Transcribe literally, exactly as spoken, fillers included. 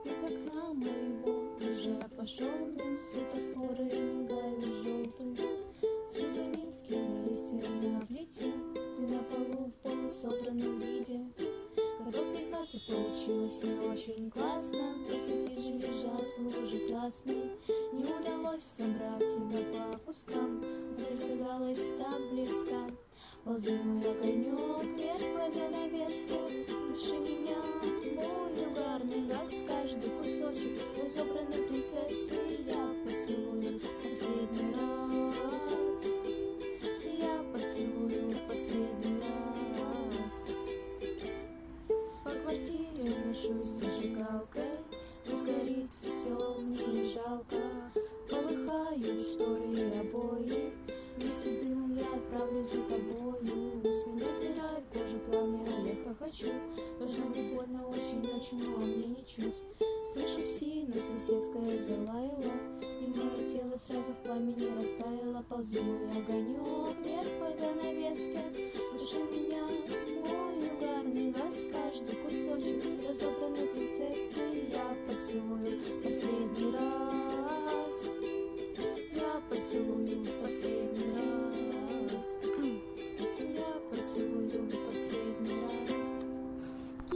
Из окна моего уже пошел дым, светофоры мигают желтые. Всюду нитки, листья на плите, ты на полу в полусобранном виде. Готов признаться, получилось не очень классно. Пустоти же лежат в луже красной. Не удалось собрать себя по кускам, цель казалась так близка. Ползу мой огонек вверх по занавеске. Души меня мой угарный газ, каждый кусочек разобранной принцессы я поцелую в последний раз. Я поцелую в последний раз. По квартире ношусь зажигалкой, пусть горит все, мне не жалко. Полыхают шторы и обои, вместе с дымом я отправлюсь за тобою. С меня сдирает кожу пламя, я хохочу. Должно быть больно очень-очень, но мне ничуть. Слышу, псина соседская залаяла, и мое тело сразу в пламени растаяло. Ползу мой огонек вверх по занавеске. Душа меня мой угарный газ, каждый кусочек